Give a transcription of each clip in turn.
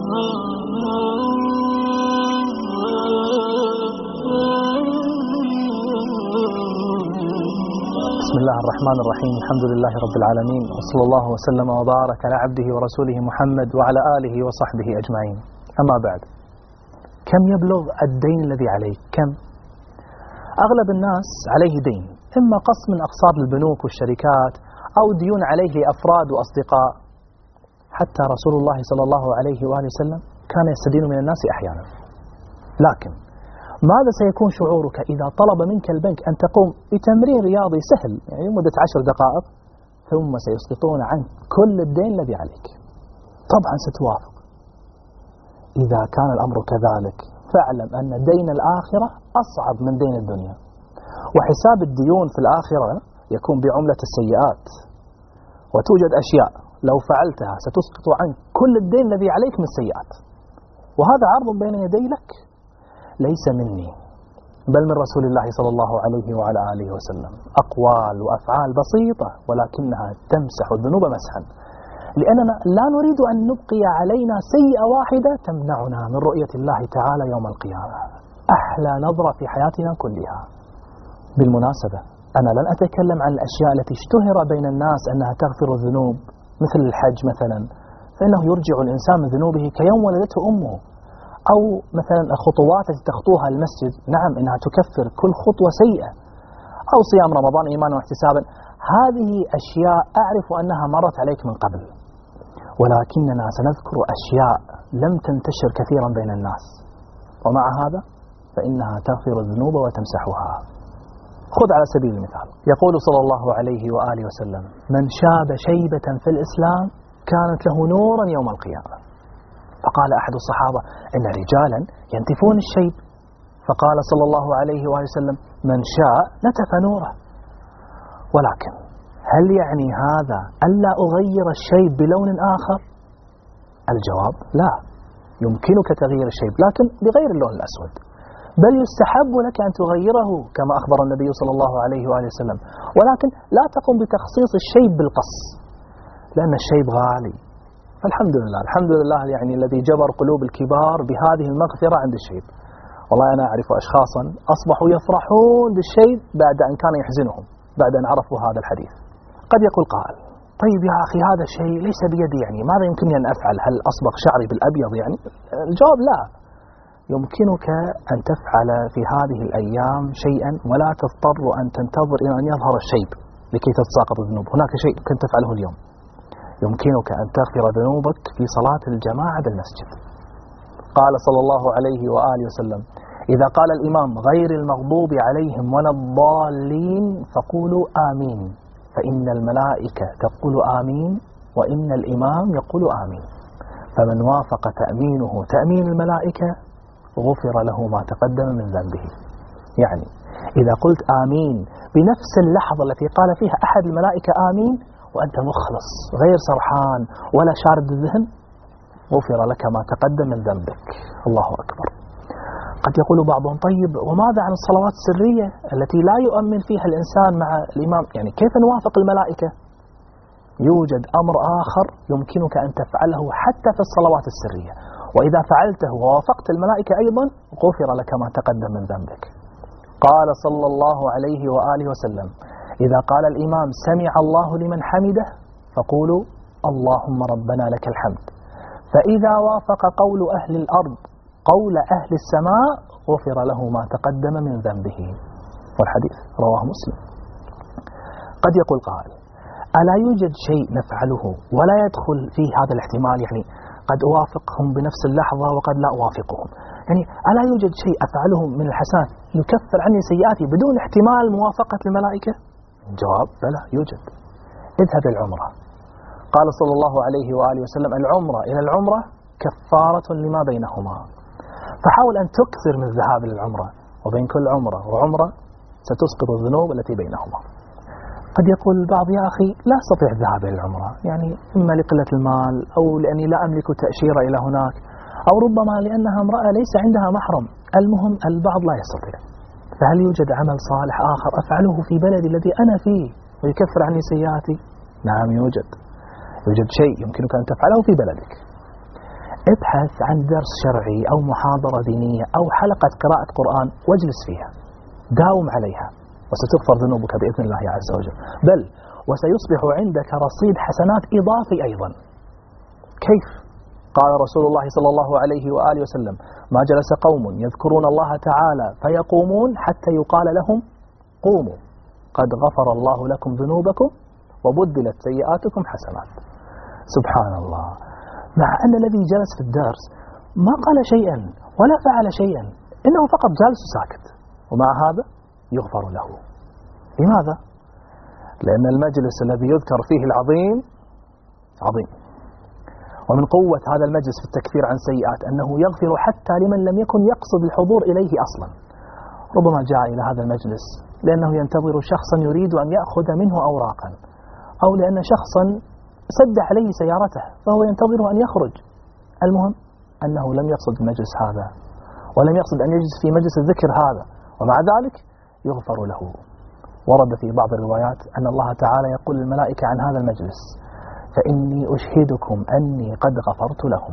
بسم الله الرحمن الرحيم. الحمد لله رب العالمين، وصلى الله وسلم وبارك على عبده ورسوله محمد وعلى آله وصحبه أجمعين. أما بعد، كم يبلغ الدين الذي عليك؟ كم؟ أغلب الناس عليه دين، إما قسط من أقساط البنوك والشركات أو ديون عليه لأفراد وأصدقاء. حتى رسول الله صلى الله عليه وآله وسلم كان يستدين من الناس أحيانا. لكن ماذا سيكون شعورك إذا طلب منك البنك أن تقوم بتمرين رياضي سهل، يعني مدة 10 دقائق، ثم سيسقطون عنك كل الدين الذي عليك؟ طبعا ستوافق. إذا كان الأمر كذلك فاعلم أن دين الآخرة أصعب من دين الدنيا، وحساب الديون في الآخرة يكون بعملة السيئات، وتوجد أشياء لو فعلتها ستسقط عنك كل الدين الذي عليك من السيئات. وهذا عرض بين يدي لك، ليس مني بل من رسول الله صلى الله عليه وعلى آله وسلم. أقوال وأفعال بسيطة ولكنها تمسح الذنوب مسحا، لأننا لا نريد أن نبقي علينا سيئة واحدة تمنعنا من رؤية الله تعالى يوم القيامة. أحلى نظرة في حياتنا كلها. بالمناسبة، أنا لن أتكلم عن الأشياء التي اشتهر بين الناس أنها تغفر الذنوب، مثل الحج مثلا، فإنه يرجع الإنسان من ذنوبه كيوم ولدته أمه. أو مثلا الخطوات التي تخطوها المسجد، نعم إنها تكفر كل خطوة سيئة. أو صيام رمضان إيمانا واحتسابا. هذه أشياء أعرف أنها مرت عليك من قبل، ولكننا سنذكر أشياء لم تنتشر كثيرا بين الناس، ومع هذا فإنها تغفر الذنوب وتمسحها. خذ على سبيل المثال، يقول صلى الله عليه وآله وسلم: من شاب شيبة في الإسلام كانت له نورا يوم القيامة. فقال أحد الصحابة: إن رجالا ينتفون الشيب. فقال صلى الله عليه وآله وسلم: من شاء نتف نوره. ولكن هل يعني هذا ألا أغير الشيب بلون آخر؟ الجواب: لا، يمكنك تغيير الشيب لكن بغير اللون الأسود، بل يستحب لك أن تغيره كما أخبر النبي صلى الله عليه وآله وسلم، ولكن لا تقم بتخصيص الشيب بالقص، لأن الشيب غالي. فالحمد لله، الحمد لله يعني الذي جبر قلوب الكبار بهذه المغفرة عند الشيب. والله أنا أعرف أشخاصا أصبحوا يفرحون بالشيب بعد أن كان يحزنهم بعد أن عرفوا هذا الحديث. قد يقول قائل: طيب يا أخي، هذا الشيء ليس بيدي، يعني ماذا يمكنني أن أفعل؟ هل أصبغ شعري بالأبيض يعني؟ الجواب: لا، يمكنك أن تفعل في هذه الأيام شيئا ولا تضطر أن تنتظر إلى أن يظهر الشيب لكي تتساقط الذنوب. هناك شيء يمكن تفعله اليوم، يمكنك أن تغفر ذنوبك في صلاة الجماعة بالمسجد. قال صلى الله عليه وآله وسلم: إذا قال الإمام غير المغضوب عليهم ولا الضالين فقولوا آمين، فإن الملائكة تقول آمين وإن الإمام يقول آمين، فمن وافق تأمينه تأمين الملائكة غفر له ما تقدم من ذنبه. يعني إذا قلت آمين بنفس اللحظة التي قال فيها أحد الملائكة آمين وأنت مخلص غير سرحان ولا شارد الذهن، غفر لك ما تقدم من ذنبك. الله أكبر. قد يقول بعضهم: طيب وماذا عن الصلوات السرية التي لا يؤمن فيها الإنسان مع الإمام؟ يعني كيف نوافق الملائكة؟ يوجد أمر آخر يمكنك أن تفعله حتى في الصلوات السرية، وإذا فعلته ووافقت الملائكة أيضا غفر لك ما تقدم من ذنبك. قال صلى الله عليه وآله وسلم: إذا قال الإمام سمع الله لمن حمده فقولوا اللهم ربنا لك الحمد، فإذا وافق قول أهل الأرض قول أهل السماء غفر له ما تقدم من ذنبه. والحديث رواه مسلم. قد يقول قائل: ألا يوجد شيء نفعله ولا يدخل فيه هذا الاحتمال؟ يعني قد أوافقهم بنفس اللحظة وقد لا أوافقهم، يعني ألا يوجد شيء أفعله من الحسنات يكفر عني سيئاتي بدون احتمال موافقة الملائكة؟ الجواب: بلى، يوجد. اذهب العمرة. قال صلى الله عليه وآله وسلم: العمرة إلى العمرة كفارة لما بينهما. فحاول أن تكثر من الذهاب للعمرة، وبين كل عمرة وعمرة ستسقط الذنوب التي بينهما. قد يقول البعض: يا أخي لا أستطيع الذهاب إلى العمرة، يعني إما لقلة المال أو لأني لا أملك تأشيرة إلى هناك، أو ربما لأنها امرأة ليس عندها محرم. المهم البعض لا يستطيع. فهل يوجد عمل صالح آخر أفعله في بلدي الذي أنا فيه ويكفر عني سيئاتي؟ نعم، يوجد شيء يمكنك أن تفعله في بلدك. ابحث عن درس شرعي أو محاضرة دينية أو حلقة قراءة قرآن واجلس فيها، داوم عليها، وستغفر ذنوبك بإذن الله عز وجل، بل وسيصبح عندك رصيد حسنات إضافي أيضا. كيف؟ قال رسول الله صلى الله عليه وآله وسلم: ما جلس قوم يذكرون الله تعالى فيقومون حتى يقال لهم قوموا قد غفر الله لكم ذنوبكم وبدلت سيئاتكم حسنات. سبحان الله، مع أن الذي جلس في الدرس ما قال شيئا ولا فعل شيئا، إنه فقط جالس ساكت، ومع هذا يغفر له. لماذا؟ لأن المجلس الذي يذكر فيه العظيم عظيم، ومن قوة هذا المجلس في التكفير عن سيئات أنه يغفر حتى لمن لم يكن يقصد الحضور إليه أصلا. ربما جاء إلى هذا المجلس لأنه ينتظر شخصا يريد أن يأخذ منه أوراقا، أو لأن شخصا سد عليه سيارته فهو ينتظر أن يخرج. المهم أنه لم يقصد المجلس هذا، ولم يقصد أن يجلس في مجلس الذكر هذا، ومع ذلك يغفر له. ورد في بعض الروايات أن الله تعالى يقول للملائكة عن هذا المجلس: فإني أشهدكم أني قد غفرت لهم.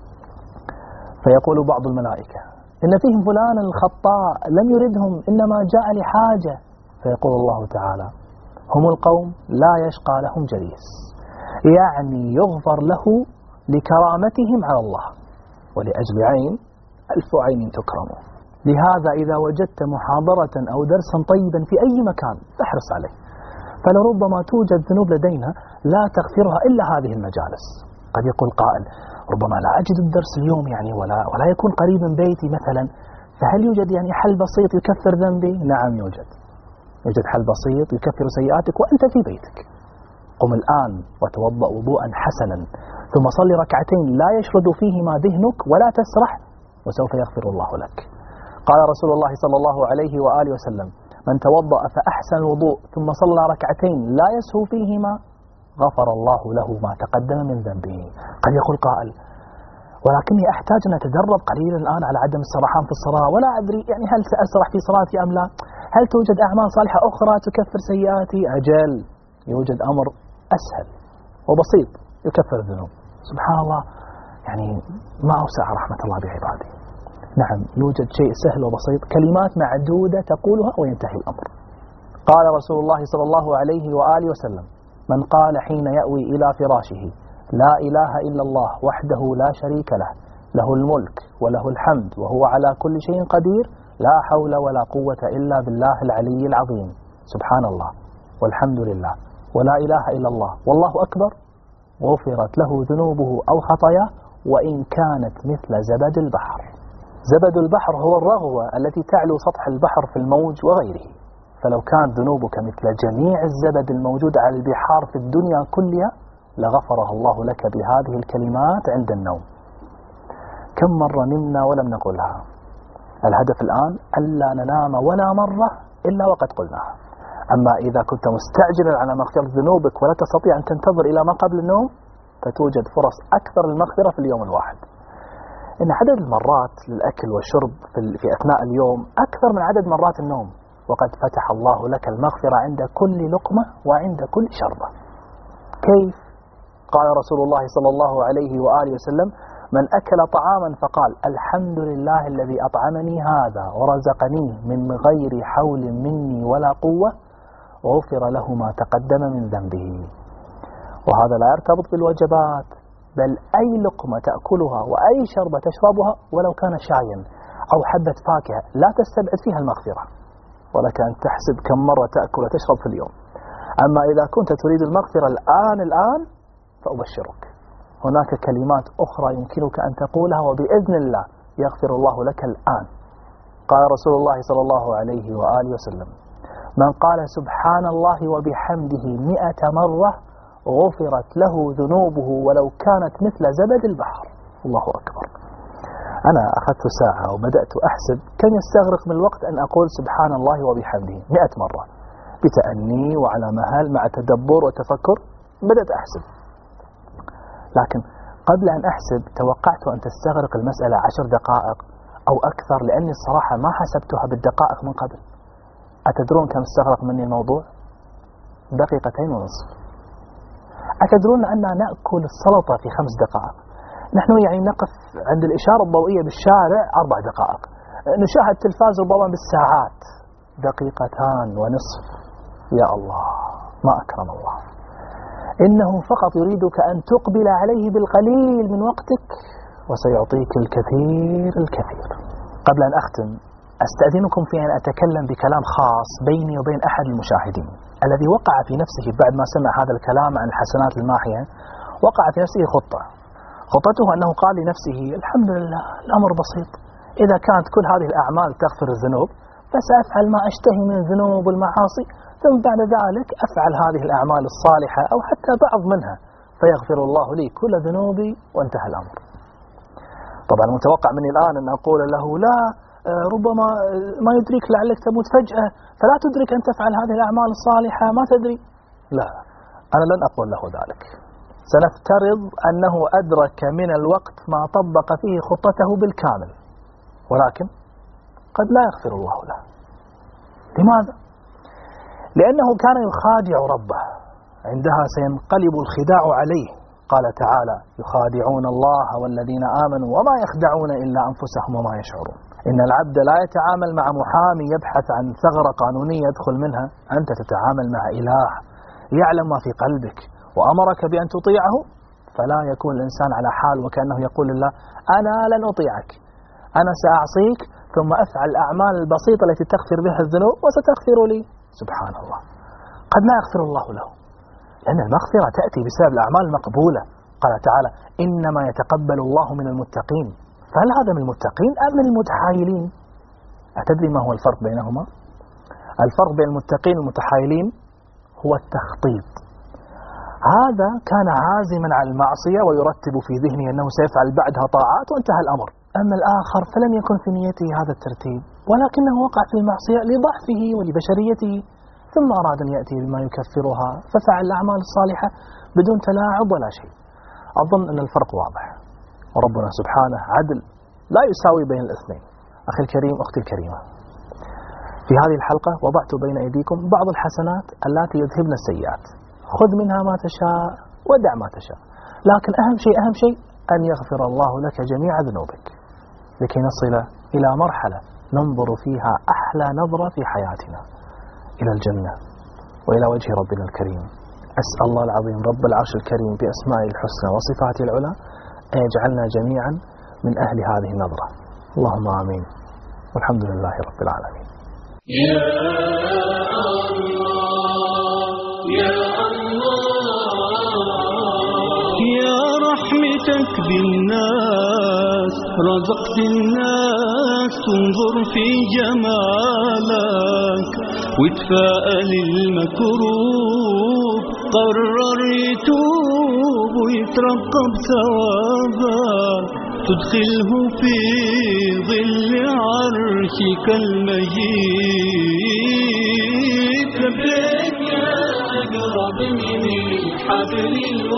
فيقول بعض الملائكة: إن فيهم فلان الخطاء لم يردهم، إنما جاء لحاجة. فيقول الله تعالى: هم القوم لا يشقى لهم جليس، يعني يغفر له لكرامتهم على الله، ولأجل عين ألف عين تكرم. لهذا إذا وجدت محاضرة أو درسا طيبا في أي مكان فاحرص عليه، فلربما توجد ذنوب لدينا لا تغفرها إلا هذه المجالس. قد يقول قائل: ربما لا أجد الدرس اليوم يعني ولا يكون قريب من بيتي مثلا، فهل يوجد يعني حل بسيط يكفر ذنبي؟ نعم يوجد حل بسيط يكفر سيئاتك وأنت في بيتك. قم الآن وتوضأ وضوءا حسنا، ثم صلي ركعتين لا يشرد فيهما ذهنك ولا تسرح، وسوف يغفر الله لك. قال رسول الله صلى الله عليه وآله وسلم: من توضأ فأحسن الوضوء ثم صلى ركعتين لا يسهو فيهما غفر الله له ما تقدم من ذنبه. قد يقول قائل: ولكني أحتاج أن أتدرب قليلا الآن على عدم السرحان في الصلاة، ولا أدري يعني هل سأسرح في صلاتي أم لا، هل توجد أعمال صالحة أخرى تكفر سيئاتي؟ أجل، يوجد أمر أسهل وبسيط يكفر الذنوب. سبحان الله، يعني ما أوسع رحمة الله بعباده. نعم يوجد شيء سهل وبسيط، كلمات معدودة تقولها وينتهي الأمر. قال رسول الله صلى الله عليه وآله وسلم: من قال حين يأوي إلى فراشه: لا إله إلا الله وحده لا شريك له، له الملك وله الحمد وهو على كل شيء قدير، لا حول ولا قوة إلا بالله العلي العظيم، سبحان الله والحمد لله ولا إله إلا الله والله أكبر، غفرت له ذنوبه أو خطاياه وإن كانت مثل زبد البحر. زبد البحر هو الرغوة التي تعلو سطح البحر في الموج وغيره، فلو كانت ذنوبك مثل جميع الزبد الموجود على البحار في الدنيا كلها لغفرها الله لك بهذه الكلمات عند النوم. كم مرة نمنا ولم نقولها؟ الهدف الآن ألا ننام ولا مرة إلا وقد قلناها. أما إذا كنت مستعجلا على مغفرة ذنوبك ولا تستطيع أن تنتظر إلى ما قبل النوم، فتوجد فرص أكثر للمغفرة في اليوم الواحد. إن عدد المرات للأكل والشرب في أثناء اليوم أكثر من عدد مرات النوم، وقد فتح الله لك المغفرة عند كل لقمة وعند كل شربة. كيف؟ قال رسول الله صلى الله عليه وآله وسلم: من أكل طعاما فقال: الحمد لله الذي أطعمني هذا ورزقنيه من غير حول مني ولا قوة، غفر له ما تقدم من ذنبه. وهذا لا يرتبط بالوجبات، بل أي لقمة تأكلها وأي شربة تشربها ولو كان شايا أو حبة فاكهة لا تستبعد فيها المغفرة، ولك أن تحسب كم مرة تأكل وتشرب في اليوم. أما إذا كنت تريد المغفرة الآن فأبشرك، هناك كلمات أخرى يمكنك أن تقولها وبإذن الله يغفر الله لك الآن. قال رسول الله صلى الله عليه وآله وسلم: من قال سبحان الله وبحمده 100 مرة غفرت له ذنوبه ولو كانت مثل زبد البحر. الله أكبر. أنا أخذت ساعة وبدأت أحسب كم يستغرق من الوقت أن أقول سبحان الله وبحمده 100 مرة بتأني وعلى مهل مع تدبر وتفكر. بدأت أحسب، لكن قبل أن أحسب توقعت أن تستغرق المسألة 10 دقائق أو أكثر، لأني الصراحة ما حسبتها بالدقائق من قبل. أتدرون كم استغرق مني الموضوع؟ 2.5 دقيقة. أتدرون أننا نأكل السلطة في 5 دقائق، نحن يعني نقف عند الإشارة الضوئية بالشارع 4 دقائق، نشاهد تلفاز ربما بالساعات، دقيقتان ونصف. يا الله ما أكرم الله. إنه فقط يريدك أن تقبل عليه بالقليل من وقتك وسيعطيك الكثير الكثير. قبل أن أختم أستأذنكم في أن أتكلم بكلام خاص بيني وبين أحد المشاهدين الذي وقع في نفسه بعد ما سمع هذا الكلام عن الحسنات الماحية، وقع في نفسه خطته أنه قال لنفسه الحمد لله الأمر بسيط، إذا كانت كل هذه الأعمال تغفر الذنوب فسأفعل ما أشتهي من الذنوب والمعاصي، ثم بعد ذلك أفعل هذه الأعمال الصالحة أو حتى بعض منها فيغفر الله لي كل ذنوبي وانتهى الأمر. طبعا متوقع مني الآن أن أقول له لا، ربما ما يدريك لعلك تموت فجأة فلا تدرك أن تفعل هذه الأعمال الصالحة، ما تدري. لا، أنا لن أقول له ذلك. سنفترض أنه أدرك من الوقت ما طبق فيه خطته بالكامل، ولكن قد لا يغفر الله له. لماذا؟ لأنه كان يخادع ربه، عندها سينقلب الخداع عليه. قال تعالى يخادعون الله والذين آمنوا وما يخدعون إلا أنفسهم وما يشعرون. إن العبد لا يتعامل مع محامي يبحث عن ثغرة قانونية يدخل منها، أنت تتعامل مع إله يعلم ما في قلبك وأمرك بأن تطيعه، فلا يكون الإنسان على حال وكأنه يقول لله أنا لن أطيعك، أنا سأعصيك ثم أفعل الأعمال البسيطة التي تغفر بها الذنوب وستغفر لي. سبحان الله، قد لا يغفر الله له، لأن المغفرة تأتي بسبب الأعمال المقبولة. قال تعالى إنما يتقبل الله من المتقين، فهل هذا من المتقين أم من المتحايلين؟ أتدري ما هو الفرق بينهما؟ الفرق بين المتقين والمتحايلين هو التخطيط. هذا كان عازما على المعصية ويرتب في ذهنه أنه سيفعل بعدها طاعات وانتهى الأمر. أما الآخر فلم يكن في نيته هذا الترتيب، ولكنه وقع في المعصية لضعفه ولبشريته، ثم أراد أن يأتي بما يكفرها ففعل الأعمال الصالحة بدون تلاعب ولا شيء. أظن أن الفرق واضح، وربنا سبحانه عدل لا يساوي بين الاثنين. أخي الكريم، أختي الكريمة، في هذه الحلقة وضعت بين أيديكم بعض الحسنات التي يذهبن السيئات، خذ منها ما تشاء ودع ما تشاء، لكن أهم شيء أن يغفر الله لك جميع ذنوبك، لكي نصل إلى مرحلة ننظر فيها أحلى نظرة في حياتنا إلى الجنة وإلى وجه ربنا الكريم. أسأل الله العظيم رب العرش الكريم بأسمائه الحسنى وصفاته العلى أن يجعلنا جميعا من أهل هذه النظرة. اللهم آمين، والحمد لله رب العالمين. يا الله يا الله يا رحمتك بالناس رزقت الناس تنظر في جمالك وتفاءل المكروب قرر يتوب ويترقب ثوابك تدخله في ظل عرشك المجيد. لبيك يا أقرب من الحبل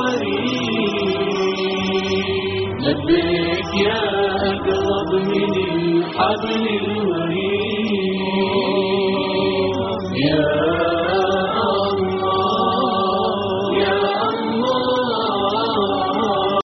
الوريد، لبيك يا أقرب من الحبل الوريد.